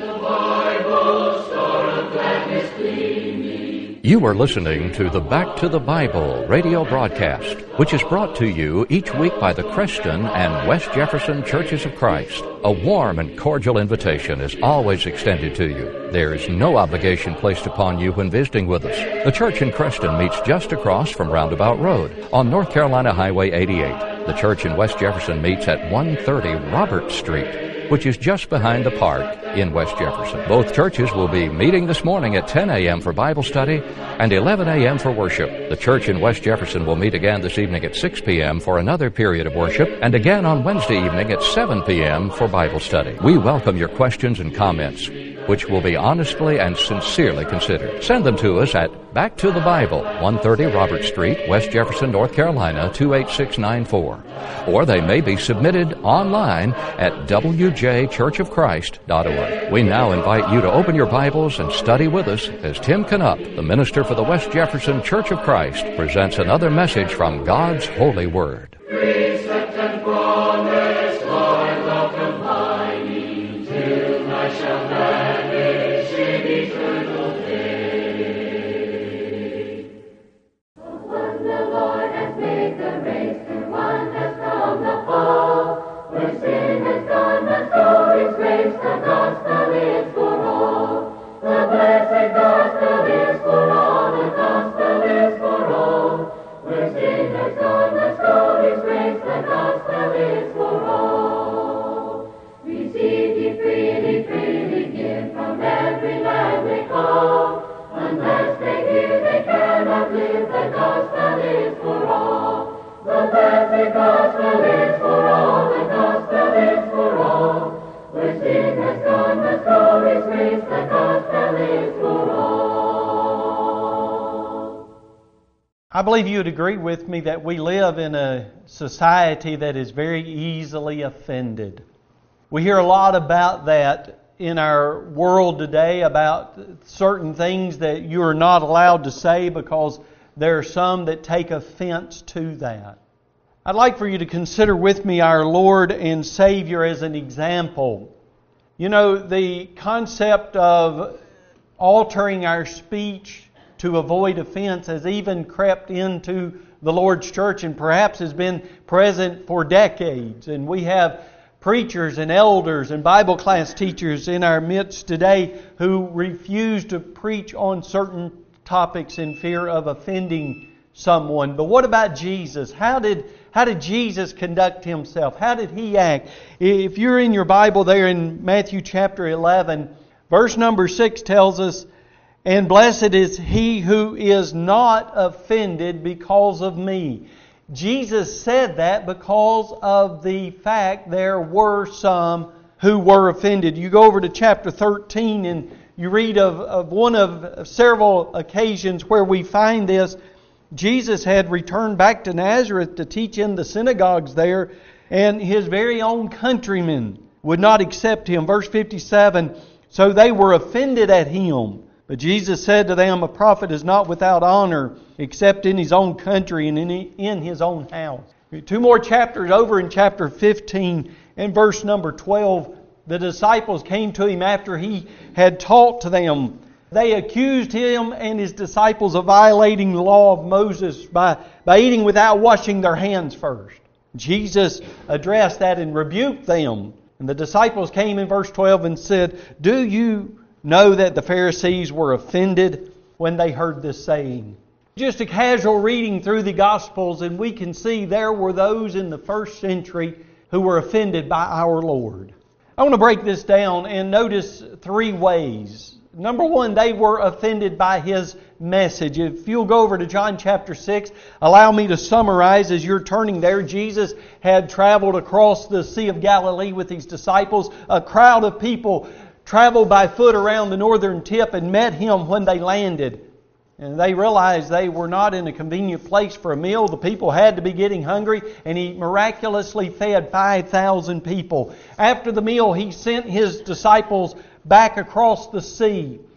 You are listening to the Back to the Bible radio broadcast, which is brought to you each week by the Creston and West Jefferson Churches of Christ. A warm and cordial invitation is always extended to you. There is no obligation placed upon you when visiting with us. The church in Creston meets just across from Roundabout Road on North Carolina Highway 88. The church in West Jefferson meets at 130 Robert Street, which is just behind the park in West Jefferson. Both churches will be meeting this morning at 10 a.m. for Bible study and 11 a.m. for worship. The church in West Jefferson will meet again this evening at 6 p.m. for another period of worship, and again on Wednesday evening at 7 p.m. for Bible study. We welcome your questions and comments, which will be honestly and sincerely considered. Send them to us at Back to the Bible, 130 Robert Street, West Jefferson, North Carolina, 28694. Or they may be submitted online at wjchurchofchrist.org. We now invite you to open your Bibles and study with us as Tim Canup, the minister for the West Jefferson Church of Christ, presents another message from God's holy word. Precept and promise, Lord, welcome combining, till I shall vanish in eternal day. When the Lord has made the race to one has from the fall, where sin has gone, the story's grace, the gospel is for all. The blessed gospel is for all, the gospel is for all. Where sin has gone, the story's grace, the gospel is for all. Receive ye freely, freely give from every land they call. Unless they hear, they cannot live, the gospel is for all. The blessed gospel is for all, the gospel is for all. Where sin has gone, the story's grace, the gospel is for all. I believe you would agree with me that we live in a society that is very easily offended. We hear a lot about that in our world today, about certain things that you are not allowed to say because there are some that take offense to that. I'd like for you to consider with me our Lord and Savior as an example. You know, the concept of altering our speech to avoid offense has even crept into the Lord's church and perhaps has been present for decades. And we have preachers and elders and Bible class teachers in our midst today who refuse to preach on certain topics in fear of offending someone. But what about Jesus? How did Jesus conduct Himself? How did He act? If you're in your Bible there in Matthew chapter 11, verse number 6 tells us, "And blessed is he who is not offended because of me." Jesus said that because of the fact there were some who were offended. You go over to chapter 13 and you read of one of several occasions where we find this. Jesus had returned back to Nazareth to teach in the synagogues there, and His very own countrymen would not accept Him. Verse 57, "So they were offended at Him. But Jesus said to them, a prophet is not without honor except in his own country and in his own house." Two more chapters over in chapter 15 and verse number 12, the disciples came to Him after He had taught to them. They accused Him and His disciples of violating the law of Moses by eating without washing their hands first. Jesus addressed that and rebuked them. And the disciples came in verse 12 and said, "Do you know that the Pharisees were offended when they heard this saying?" Just a casual reading through the Gospels, and we can see there were those in the first century who were offended by our Lord. I want to break this down and notice three ways. Number one, they were offended by His message. If you'll go over to John chapter 6, allow me to summarize as you're turning there. Jesus had traveled across the Sea of Galilee with His disciples. A crowd of people traveled by foot around the northern tip and met Him when they landed. And they realized they were not in a convenient place for a meal. The people had to be getting hungry, and He miraculously fed 5,000 people. After the meal, He sent His disciples back across the sea.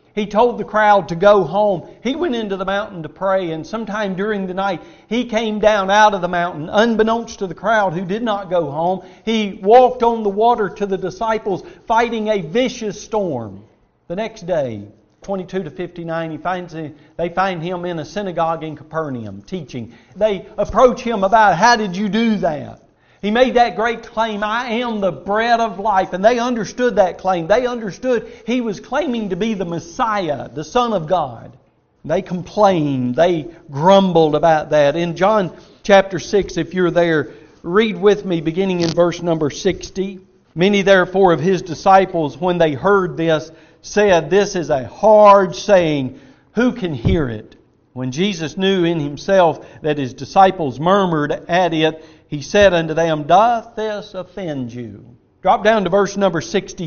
He told the crowd to go home. He went into the mountain to pray, and sometime during the night, He came down out of the mountain, unbeknownst to the crowd who did not go home. He walked on the water to the disciples, fighting a vicious storm. The next day, 22 to 59, they find Him in a synagogue in Capernaum teaching. They approach Him about, how did you do that? He made that great claim, I am the bread of life. And they understood that claim. They understood He was claiming to be the Messiah, the Son of God. They complained. They grumbled about that. In John chapter 6, if you're there, read with me beginning in verse number 60. Many therefore of His disciples, when they heard this, said, this is a hard saying. Who can hear it? When Jesus knew in Himself that His disciples murmured at it, He said unto them, doth this offend you? Drop down to verse number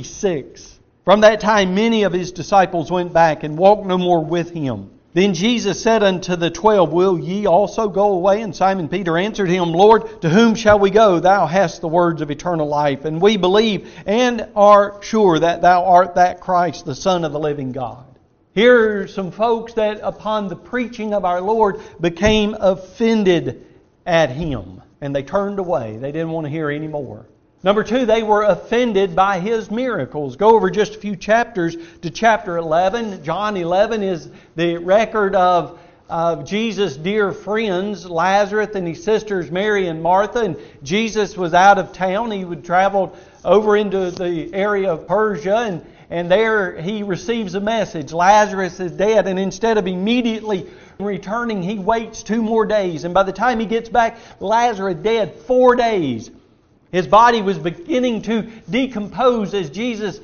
66. From that time many of His disciples went back and walked no more with Him. Then Jesus said unto the 12, will ye also go away? And Simon Peter answered Him, Lord, to whom shall we go? Thou hast the words of eternal life. And we believe and are sure that Thou art that Christ, the Son of the living God. Here are some folks that upon the preaching of our Lord became offended at Him. And they turned away. They didn't want to hear any more. Number two, they were offended by His miracles. Go over just a few chapters to chapter 11. John 11 is the record of Jesus' dear friends, Lazarus and his sisters Mary and Martha. And Jesus was out of town. He would travel over into the area of Persia. And there He receives a message. Lazarus is dead. And instead of immediately returning, He waits 2 more days. And by the time He gets back, Lazarus dead 4 days. His body was beginning to decompose as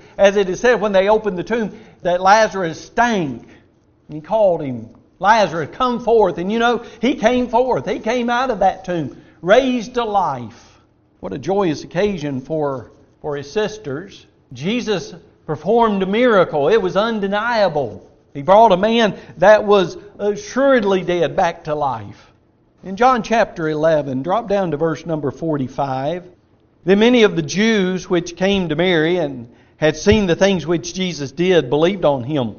it is said when they opened the tomb, that Lazarus stank. And He called him, Lazarus, come forth. And you know, he came forth. He came out of that tomb, raised to life. What a joyous occasion for His sisters. Jesus performed a miracle. It was undeniable. He brought a man that was assuredly dead back to life. In John chapter 11, drop down to verse number 45. Then many of the Jews which came to Mary and had seen the things which Jesus did believed on Him.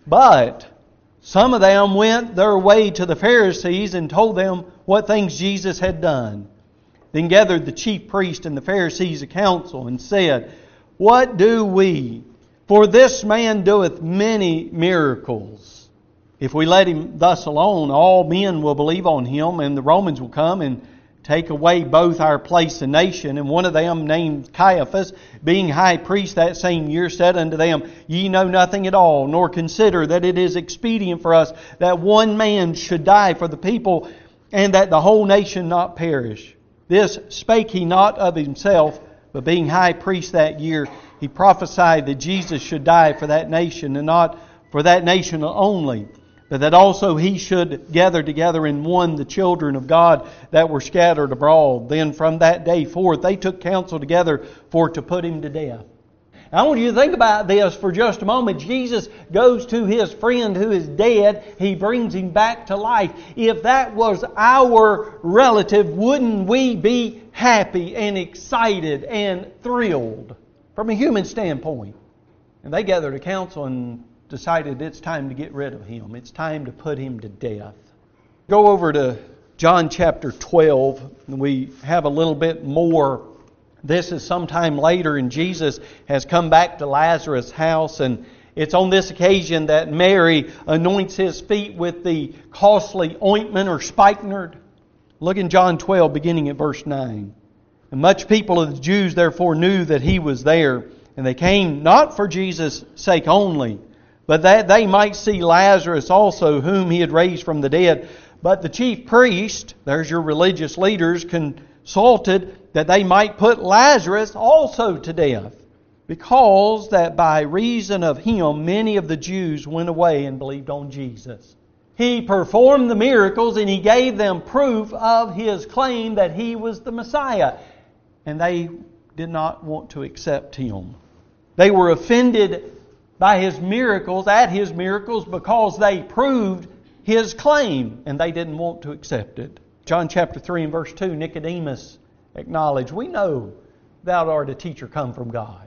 But some of them went their way to the Pharisees and told them what things Jesus had done. Then gathered the chief priests and the Pharisees a council and said, what do we? For this man doeth many miracles. If we let him thus alone, all men will believe on him, and the Romans will come and take away both our place and nation. And one of them, named Caiaphas, being high priest that same year, said unto them, ye know nothing at all, nor consider that it is expedient for us that one man should die for the people, and that the whole nation not perish. This spake he not of himself, but being high priest that year, he prophesied that Jesus should die for that nation, and not for that nation only, but that also He should gather together in one the children of God that were scattered abroad. Then from that day forth they took counsel together for to put Him to death. Now, I want you to think about this for just a moment. Jesus goes to His friend who is dead. He brings him back to life. If that was our relative, wouldn't we be happy and excited and thrilled from a human standpoint? And they gathered a council and decided it's time to get rid of Him. It's time to put Him to death. Go over to John chapter 12, and we have a little bit more. This is sometime later, and Jesus has come back to Lazarus' house, and it's on this occasion that Mary anoints His feet with the costly ointment or spikenard. Look in John 12, beginning at verse 9. And much people of the Jews therefore knew that He was there, and they came not for Jesus' sake only, but that they might see Lazarus also, whom He had raised from the dead. But the chief priest, there's your religious leaders, consulted that they might put Lazarus also to death, because that by reason of him many of the Jews went away and believed on Jesus. He performed the miracles and He gave them proof of His claim that He was the Messiah. And they did not want to accept Him. They were offended by His miracles, at His miracles, because they proved His claim, and they didn't want to accept it. John chapter 3 and verse 2, Nicodemus acknowledged, we know Thou art a teacher come from God.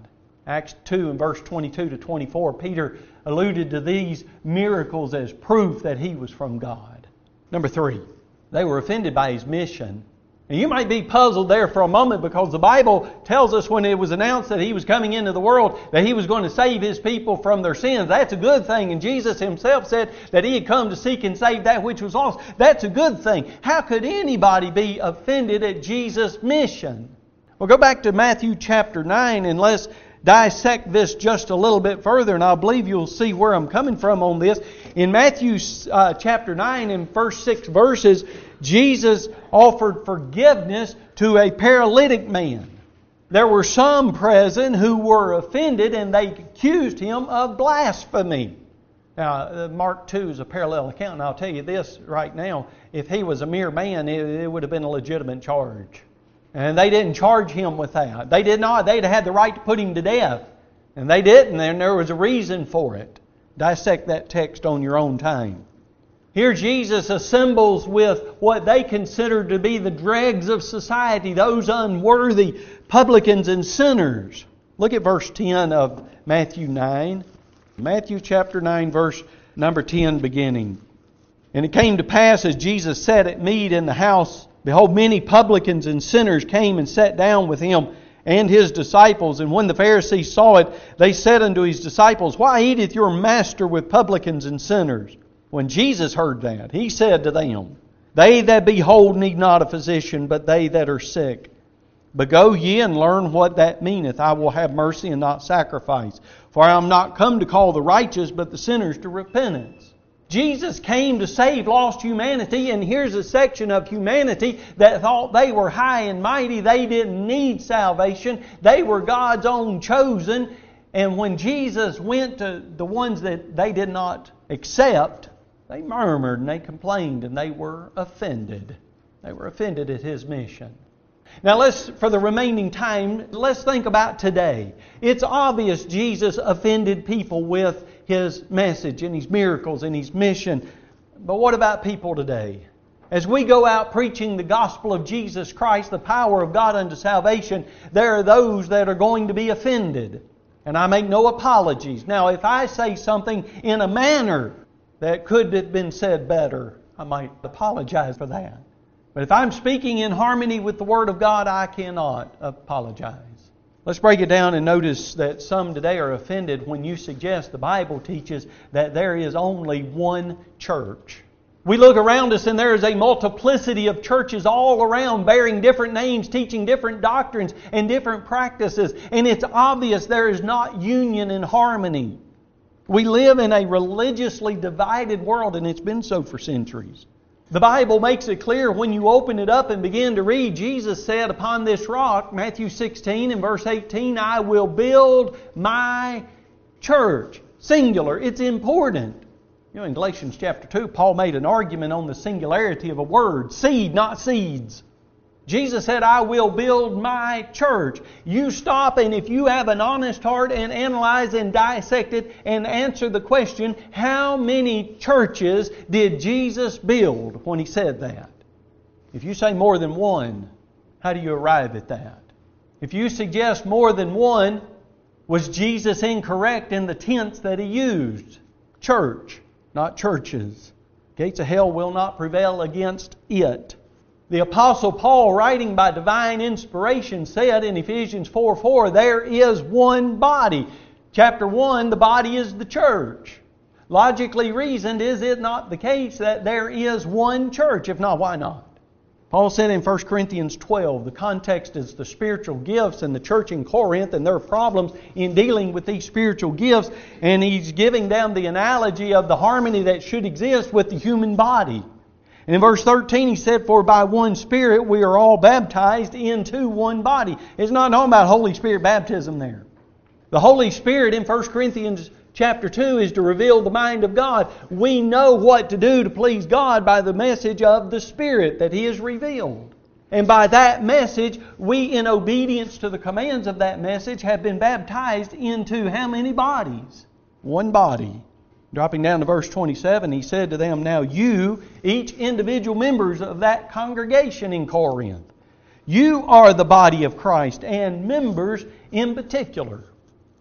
Acts 2 and verse 22 to 24, Peter alluded to these miracles as proof that he was from God. Number 3, they were offended by his mission. And you might be puzzled there for a moment because the Bible tells us when it was announced that he was coming into the world that he was going to save his people from their sins. That's a good thing. And Jesus himself said that he had come to seek and save that which was lost. That's a good thing. How could anybody be offended at Jesus' mission? Well, go back to Matthew chapter 9 and let's dissect this just a little bit further, and I believe you'll see where I'm coming from on this. In Matthew chapter 9, in first 6 verses, Jesus offered forgiveness to a paralytic man. There were some present who were offended, and they accused him of blasphemy. Now, Mark 2 is a parallel account, and I'll tell you this right now. If he was a mere man, it would have been a legitimate charge. And they didn't charge him with that. They did not. They'd had the right to put him to death. And they didn't, and there was a reason for it. Dissect that text on your own time. Here Jesus assembles with what they considered to be the dregs of society, those unworthy publicans and sinners. Look at verse 10 of Matthew 9. Matthew chapter 9, verse number 10 beginning. And it came to pass as Jesus sat at meat in the house, behold, many publicans and sinners came and sat down with him and his disciples. And when the Pharisees saw it, they said unto his disciples, Why eateth your master with publicans and sinners? When Jesus heard that, he said to them, They that be whole need not a physician, but they that are sick. But go ye and learn what that meaneth. I will have mercy and not sacrifice. For I am not come to call the righteous, but the sinners to repentance. Jesus came to save lost humanity, and here's a section of humanity that thought they were high and mighty. They didn't need salvation. They were God's own chosen. And when Jesus went to the ones that they did not accept, they murmured and they complained and they were offended. They were offended at His mission. Now for the remaining time, let's think about today. It's obvious Jesus offended people with His message and His miracles and His mission. But what about people today? As we go out preaching the gospel of Jesus Christ, the power of God unto salvation, there are those that are going to be offended. And I make no apologies. Now, if I say something in a manner that could have been said better, I might apologize for that. But if I'm speaking in harmony with the Word of God, I cannot apologize. Let's break it down and notice that some today are offended when you suggest the Bible teaches that there is only one church. We look around us and there is a multiplicity of churches all around bearing different names, teaching different doctrines and different practices. And it's obvious there is not union and harmony. We live in a religiously divided world, and it's been so for centuries. The Bible makes it clear when you open it up and begin to read. Jesus said, upon this rock, Matthew 16 and verse 18, I will build my church. Singular. It's important. You know, in Galatians chapter 2, Paul made an argument on the singularity of a word. Seed, not seeds. Jesus said, I will build my church. You stop, and if you have an honest heart and analyze and dissect it and answer the question, how many churches did Jesus build when He said that? If you say more than one, how do you arrive at that? If you suggest more than one, was Jesus incorrect in the tense that He used? Church, not churches. Gates of hell will not prevail against it. The Apostle Paul, writing by divine inspiration, said in Ephesians 4:4, there is one body. Chapter 1, the body is the church. Logically reasoned, is it not the case that there is one church? If not, why not? Paul said in 1 Corinthians 12, the context is the spiritual gifts and the church in Corinth and their problems in dealing with these spiritual gifts. And he's giving them the analogy of the harmony that should exist with the human body. And in verse 13 he said, for by one Spirit we are all baptized into one body. It's not talking about Holy Spirit baptism there. The Holy Spirit in 1 Corinthians chapter 2 is to reveal the mind of God. We know what to do to please God by the message of the Spirit that He has revealed. And by that message, we in obedience to the commands of that message have been baptized into how many bodies? One body. Dropping down to verse 27, he said to them, now you, each individual members of that congregation in Corinth, you are the body of Christ and members in particular.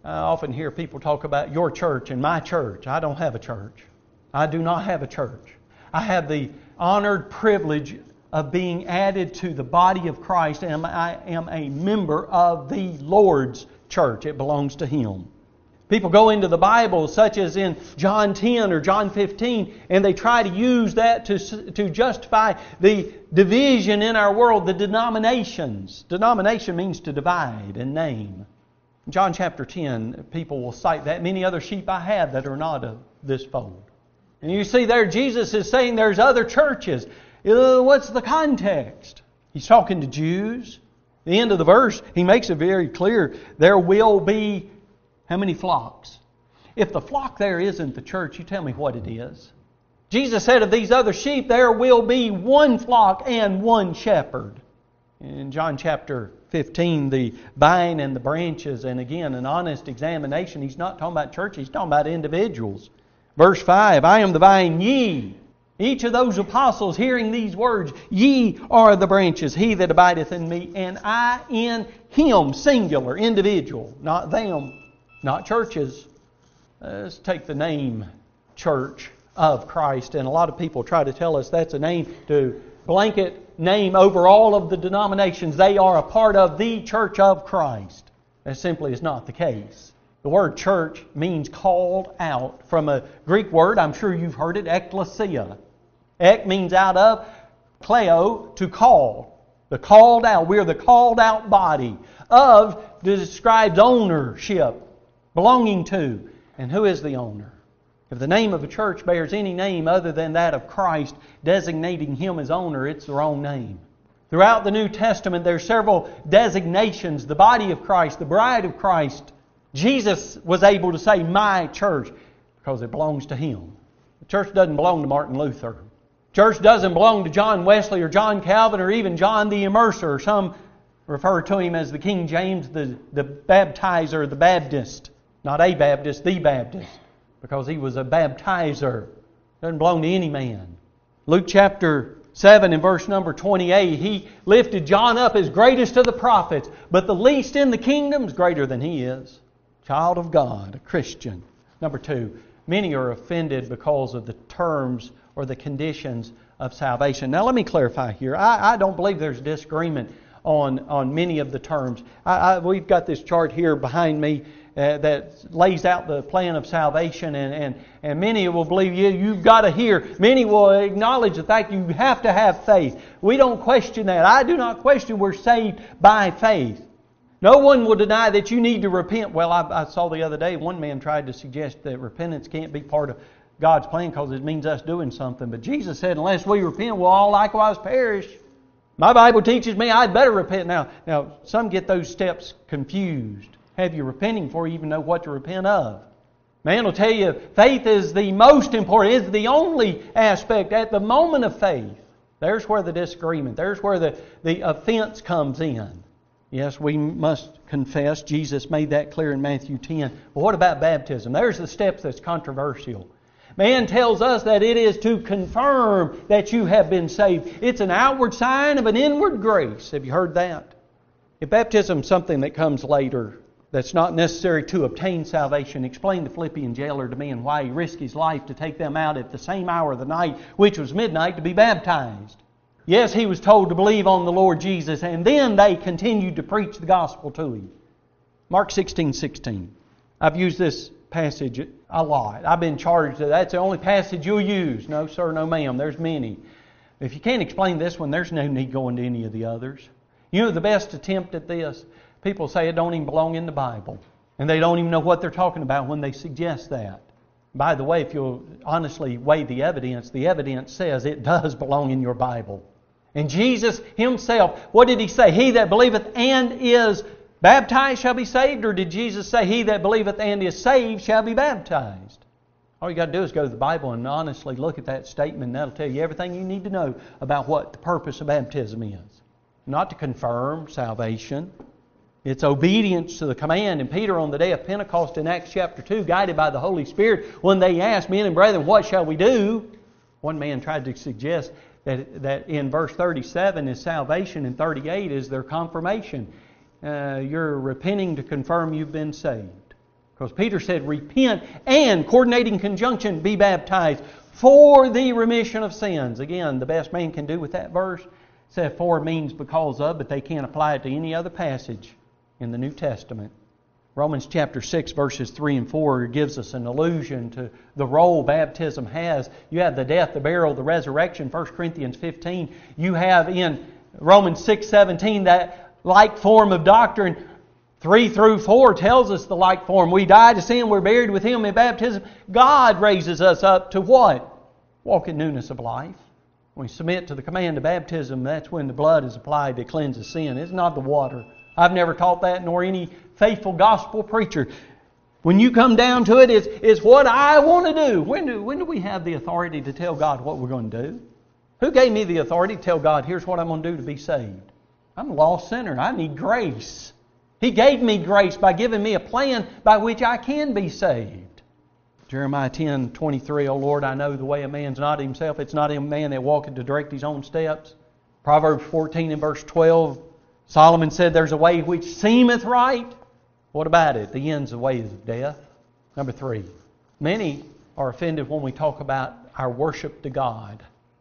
I often hear people talk about your church and my church. I don't have a church. I do not have a church. I have the honored privilege of being added to the body of Christ, and I am a member of the Lord's church. It belongs to Him. People go into the Bible, such as in John 10 or John 15, and they try to use that to justify the division in our world, the denominations. Denomination means to divide and name. In John chapter 10, people will cite that. Many other sheep I have that are not of this fold. And you see there, Jesus is saying there's other churches. What's the context? He's talking to Jews. At the end of the verse, He makes it very clear there will be how many flocks? If the flock there isn't the church, you tell me what it is. Jesus said of these other sheep, there will be one flock and one shepherd. In John chapter 15, the vine and the branches, and again, an honest examination. He's not talking about church, He's talking about individuals. Verse 5, I am the vine, ye. Each of those apostles hearing these words, ye are the branches, he that abideth in me, and I in him, singular, individual, not them. Not churches. Let's take the name Church of Christ. And a lot of people try to tell us that's a name to blanket name over all of the denominations. They are a part of the Church of Christ. That simply is not the case. The word church means called out from a Greek word, I'm sure you've heard it, ekklesia. Ek means out of, kleo, to call. The called out. We're the called out body. Of describes ownership. Belonging to. And who is the owner? If the name of a church bears any name other than that of Christ, designating Him as owner, it's the wrong name. Throughout the New Testament, there are several designations. The body of Christ, the bride of Christ. Jesus was able to say, my church, because it belongs to Him. The church doesn't belong to Martin Luther. The church doesn't belong to John Wesley or John Calvin or even John the Immerser. Some refer to him as the King James, the baptizer, the Baptist. Not a Baptist, the Baptist. Because he was a baptizer. Doesn't belong to any man. Luke chapter 7 and verse number 28. He lifted John up as greatest of the prophets. But the least in the kingdom is greater than he is. Child of God, a Christian. Number 2. Many are offended because of the terms or the conditions of salvation. Now let me clarify here. I don't believe there's disagreement on many of the terms. We've got this chart here behind me that lays out the plan of salvation, and many will believe you've got to hear. Many will acknowledge the fact you have to have faith. We don't question that. I do not question we're saved by faith. No one will deny that you need to repent. Well, I saw the other day one man tried to suggest that repentance can't be part of God's plan because it means us doing something. But Jesus said, unless we repent, we'll all likewise perish. My Bible teaches me I'd better repent. Now, some get those steps confused. Have you repenting before you even know what to repent of? Man will tell you faith is the most important, is the only aspect. At the moment of faith, there's where the disagreement, there's where the offense comes in. Yes, we must confess. Jesus made that clear in Matthew 10. But what about baptism? There's the steps that's controversial. Man tells us that it is to confirm that you have been saved. It's an outward sign of an inward grace. Have you heard that? If baptism is something that comes later, that's not necessary to obtain salvation, explain the Philippian jailer to me and why he risked his life to take them out at the same hour of the night, which was midnight, to be baptized. Yes, he was told to believe on the Lord Jesus, and then they continued to preach the gospel to him. Mark 16:16. I've used this passage a lot. I've been charged that that's the only passage you'll use. No, sir, no, ma'am. There's many. If you can't explain this one, there's no need going to any of the others. You know the best attempt at this? People say it don't even belong in the Bible. And they don't even know what they're talking about when they suggest that. By the way, if you'll honestly weigh the evidence says it does belong in your Bible. And Jesus Himself, what did He say? He that believeth and is baptized shall be saved? Or did Jesus say, he that believeth and is saved shall be baptized? All you got to do is go to the Bible and honestly look at that statement, and that'll tell you everything you need to know about what the purpose of baptism is. Not to confirm salvation. It's obedience to the command. And Peter on the day of Pentecost in Acts chapter 2, guided by the Holy Spirit, when they asked, men and brethren, what shall we do? One man tried to suggest that in verse 37 is salvation and 38 is their confirmation. You're repenting to confirm you've been saved. Because Peter said, repent and, coordinating conjunction, be baptized for the remission of sins. Again, the best man can do with that verse, said for means because of, but they can't apply it to any other passage in the New Testament. Romans chapter 6 verses 3 and 4 gives us an allusion to the role baptism has. You have the death, the burial, the resurrection, 1 Corinthians 15. You have in Romans 6:17 that like form of doctrine. 3 through 4 tells us the like form. We die to sin, we're buried with Him in baptism. God raises us up to what? Walk in newness of life. When we submit to the command of baptism, that's when the blood is applied to cleanse sin. It's not the water. I've never taught that, nor any faithful gospel preacher. When you come down to it, it's what I want to do. When do we have the authority to tell God what we're going to do? Who gave me the authority to tell God, here's what I'm going to do to be saved? I'm a lost sinner. I need grace. He gave me grace by giving me a plan by which I can be saved. Jeremiah 10:23, O Lord, I know the way of man's not himself. It's not a man that walketh to direct his own steps. Proverbs 14 and verse 12, Solomon said, there's a way which seemeth right. What about it? The end's the way of death. Number 3, many are offended when we talk about our worship to God.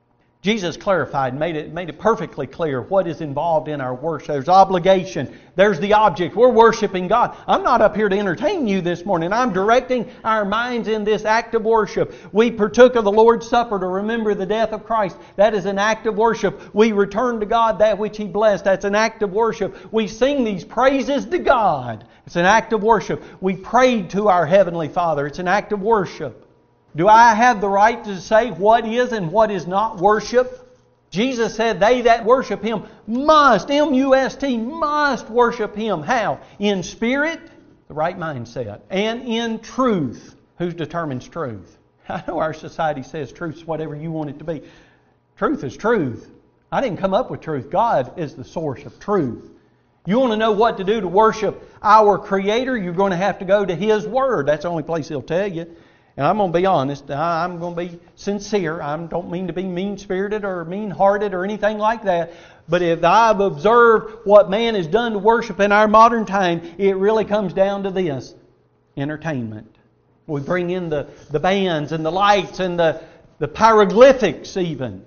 Jesus clarified, made it perfectly clear what is involved in our worship. There's obligation. There's the object. We're worshiping God. I'm not up here to entertain you this morning. I'm directing our minds in this act of worship. We partook of the Lord's Supper to remember the death of Christ. That is an act of worship. We return to God that which He blessed. That's an act of worship. We sing these praises to God. It's an act of worship. We prayed to our Heavenly Father. It's an act of worship. Do I have the right to say what is and what is not worship? Jesus said they that worship Him must, M-U-S-T, must worship Him. How? In spirit, the right mindset, and in truth. Who determines truth? I know our society says truth is whatever you want it to be. Truth is truth. I didn't come up with truth. God is the source of truth. You want to know what to do to worship our Creator? You're going to have to go to His Word. That's the only place He'll tell you. And I'm going to be honest, I'm going to be sincere. I don't mean to be mean-spirited or mean-hearted or anything like that. But if I've observed what man has done to worship in our modern time, it really comes down to this: entertainment. We bring in the bands and the lights and the pyroglyphics even.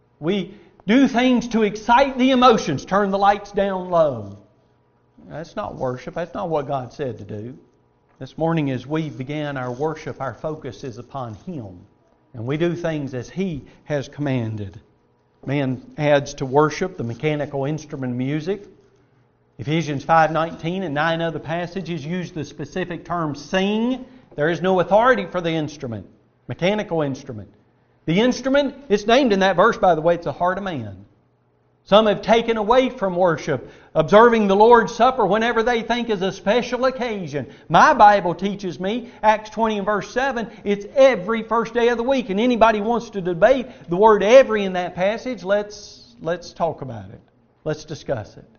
We do things to excite the emotions, turn the lights down low. That's not worship. That's not what God said to do. This morning as we began our worship, our focus is upon Him. And we do things as He has commanded. Man adds to worship the mechanical instrument music. Ephesians 5:19 and 9 other passages use the specific term sing. There is no authority for the instrument, mechanical instrument. The instrument, it's named in that verse, by the way, it's the heart of man. Some have taken away from worship, observing the Lord's Supper whenever they think is a special occasion. My Bible teaches me, Acts 20 and verse 7, it's every first day of the week. And anybody wants to debate the word every in that passage, let's talk about it. Let's discuss it.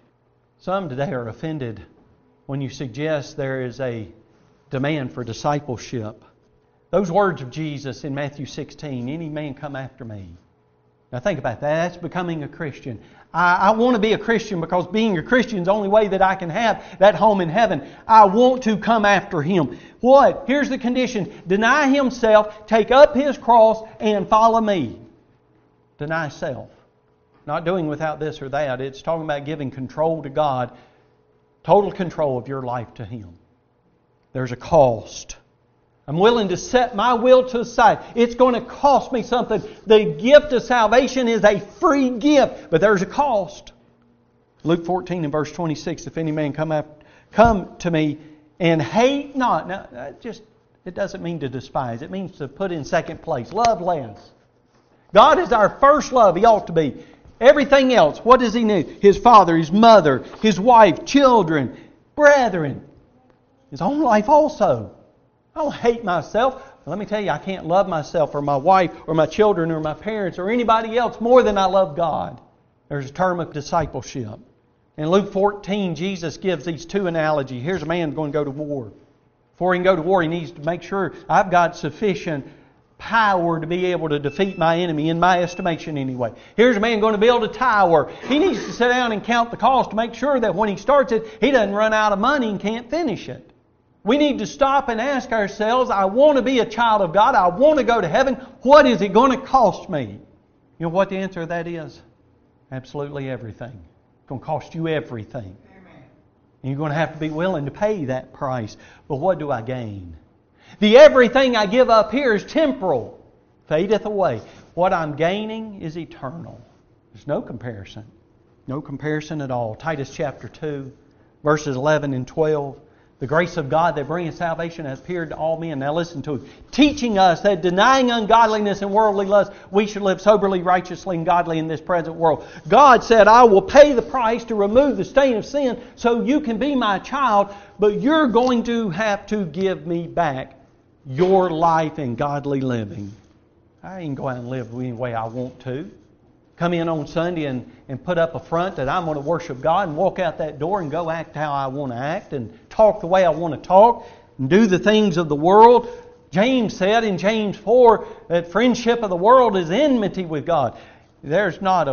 Some today are offended when you suggest there is a demand for discipleship. Those words of Jesus in Matthew 16, any man come after me. Now think about that. That's becoming a Christian. I want to be a Christian because being a Christian is the only way that I can have that home in heaven. I want to come after Him. What? Here's the condition. Deny himself, take up his cross, and follow me. Deny self. Not doing without this or that. It's talking about giving control to God. Total control of your life to Him. There's a cost. I'm willing to set my will to the side. It's going to cost me something. The gift of salvation is a free gift, but there's a cost. Luke 14 and verse 26, if any man come to me and hate not. Now, it doesn't mean to despise. It means to put in second place. Love less. God is our first love. He ought to be. Everything else, what does He need? His father, His mother, His wife, children, brethren. His own life also. I don't hate myself. Let me tell you, I can't love myself or my wife or my children or my parents or anybody else more than I love God. There's a term of discipleship. In Luke 14, Jesus gives these two analogies. Here's a man going to go to war. Before he can go to war, he needs to make sure I've got sufficient power to be able to defeat my enemy, in my estimation anyway. Here's a man going to build a tower. He needs to sit down and count the cost to make sure that when he starts it, he doesn't run out of money and can't finish it. We need to stop and ask ourselves, I want to be a child of God. I want to go to heaven. What is it going to cost me? You know what the answer to that is? Absolutely everything. It's going to cost you everything. Amen. And you're going to have to be willing to pay that price. But what do I gain? The everything I give up here is temporal. Fadeth away. What I'm gaining is eternal. There's no comparison. No comparison at all. Titus chapter 2, verses 11 and 12. The grace of God that bringeth salvation has appeared to all men. Now listen to it. Teaching us that denying ungodliness and worldly lust, we should live soberly, righteously, and godly in this present world. God said, I will pay the price to remove the stain of sin so you can be my child, but you're going to have to give me back your life in godly living. I ain't go out and live any way I want to. Come in on Sunday and put up a front that I'm going to worship God and walk out that door and go act how I want to act and talk the way I want to talk and do the things of the world. James said in James 4 that friendship of the world is enmity with God. There's not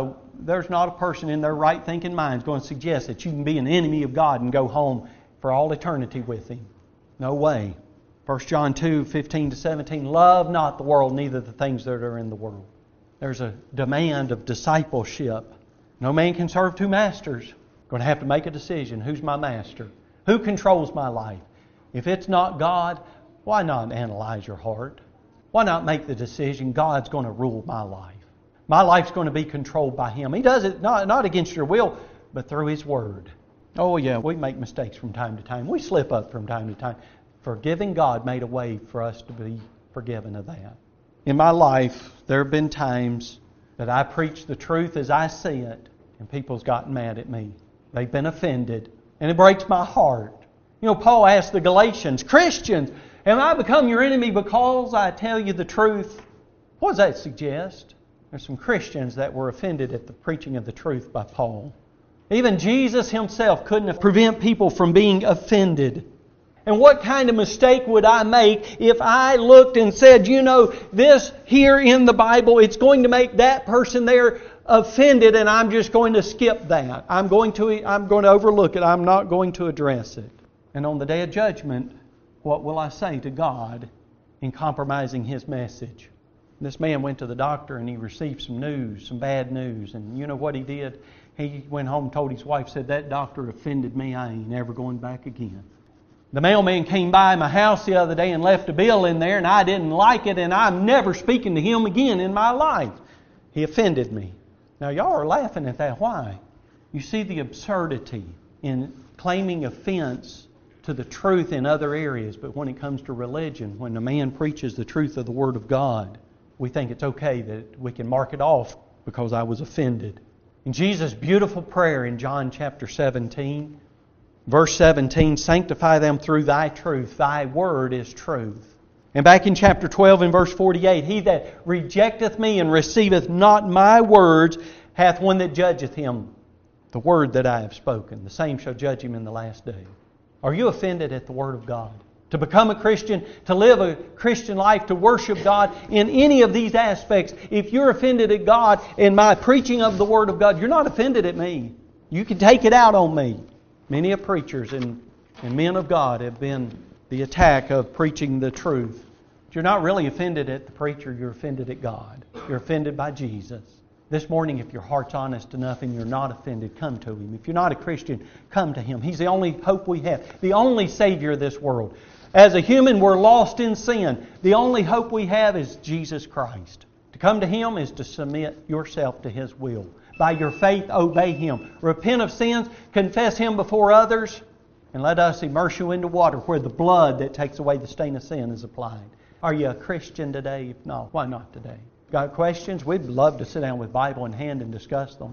a person in their right thinking mind going to suggest that you can be an enemy of God and go home for all eternity with Him. No way. 1 John 2, 15 to 17, love not the world, neither the things that are in the world. There's a demand of discipleship. No man can serve two masters. Going to have to make a decision. Who's my master? Who controls my life? If it's not God, why not analyze your heart? Why not make the decision God's going to rule my life? My life's going to be controlled by Him. He does it not against your will, but through His Word. Oh yeah, we make mistakes from time to time. We slip up from time to time. Forgiving God made a way for us to be forgiven of that. In my life, there have been times that I preach the truth as I see it, and people's gotten mad at me. They've been offended, and it breaks my heart. You know, Paul asked the Galatians, Christians, have I become your enemy because I tell you the truth? What does that suggest? There's some Christians that were offended at the preaching of the truth by Paul. Even Jesus Himself couldn't prevent people from being offended. And what kind of mistake would I make if I looked and said, you know, this here in the Bible, it's going to make that person there offended and I'm just going to skip that. I'm going to overlook it. I'm not going to address it. And on the day of judgment, what will I say to God in compromising His message? This man went to the doctor and he received some news, some bad news. And you know what he did? He went home and told his wife, said, that doctor offended me. I ain't never going back again. The mailman came by my house the other day and left a bill in there and I didn't like it and I'm never speaking to him again in my life. He offended me. Now y'all are laughing at that. Why? You see the absurdity in claiming offense to the truth in other areas, but when it comes to religion, when a man preaches the truth of the Word of God, we think it's okay that we can mark it off because I was offended. In Jesus' beautiful prayer in John chapter 17, verse 17, sanctify them through Thy truth. Thy word is truth. And back in chapter 12 and verse 48, he that rejecteth me and receiveth not my words hath one that judgeth him. The word that I have spoken, the same shall judge him in the last day. Are you offended at the Word of God? To become a Christian, to live a Christian life, to worship God in any of these aspects, if you're offended at God in my preaching of the Word of God, you're not offended at me. You can take it out on me. Many of preachers and men of God have been the attack of preaching the truth. But you're not really offended at the preacher, you're offended at God. You're offended by Jesus. This morning, if your heart's honest enough and you're not offended, come to Him. If you're not a Christian, come to Him. He's the only hope we have, the only Savior of this world. As a human, we're lost in sin. The only hope we have is Jesus Christ. To come to Him is to submit yourself to His will. By your faith, obey Him. Repent of sins, confess Him before others, and let us immerse you into water where the blood that takes away the stain of sin is applied. Are you a Christian today? If not, why not today? Got questions? We'd love to sit down with Bible in hand and discuss them.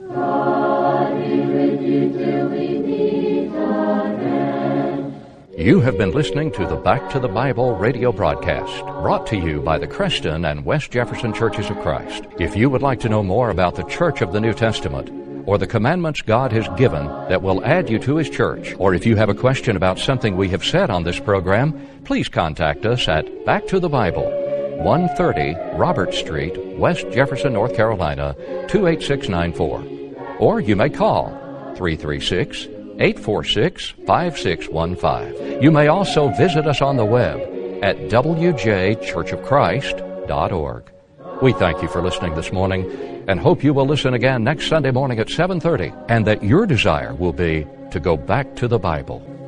God be with you till we meet again. You have been listening to the Back to the Bible radio broadcast, brought to you by the Creston and West Jefferson Churches of Christ. If you would like to know more about the Church of the New Testament, or the commandments God has given that will add you to His church, or if you have a question about something we have said on this program, please contact us at Back to the Bible, 130 Robert Street, West Jefferson, North Carolina, 28694. Or you may call 336 846-5615. You may also visit us on the web at wjchurchofchrist.org. We thank you for listening this morning and hope you will listen again next Sunday morning at 7:30, and that your desire will be to go back to the Bible.